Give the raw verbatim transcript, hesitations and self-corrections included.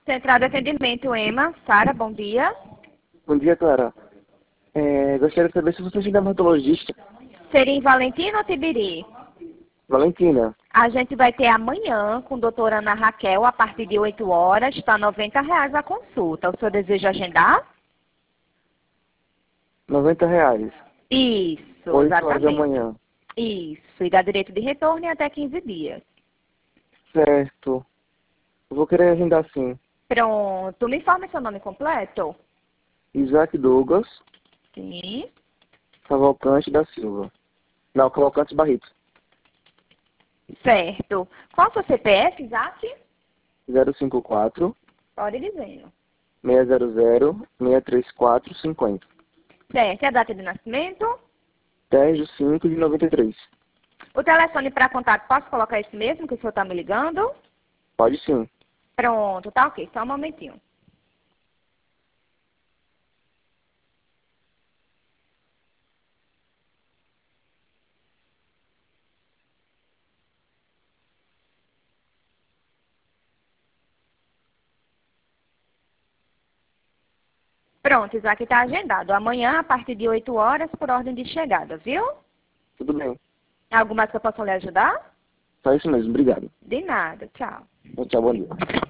Central de Atendimento, Ema. Sara, bom dia. Bom dia, Clara. É, gostaria de saber se você é dermatologista. Seria em Valentina ou Tibiri? Valentina. A gente vai ter amanhã com a doutora Ana Raquel, a partir de oito horas, está noventa reais a consulta. O senhor deseja agendar? noventa reais. Isso, oito horas da exatamente. manhã. Isso, e dá direito de retorno em até quinze dias. Certo. Eu vou querer agendar sim. Pronto, me informe seu nome completo? Isaac Douglas Sim. Cavalcante da Silva. Não, Cavalcante Barreto. Certo. Qual o seu C P F, Isaac? zero cinco quatro, Pode dizer. seis zero zero, seis três quatro, cinco zero. Certo. E a data de nascimento? dez de cinco de noventa e três. O telefone para contato, posso colocar esse mesmo que o senhor está me ligando? Pode sim. Pronto, tá ok. Só um momentinho. Pronto, Isaac está agendado. Amanhã, a partir de oito horas, por ordem de chegada, viu? Tudo bem. Algo mais que eu possa lhe ajudar? Só isso mesmo. Obrigado. De nada. Tchau. Tchau, bom dia.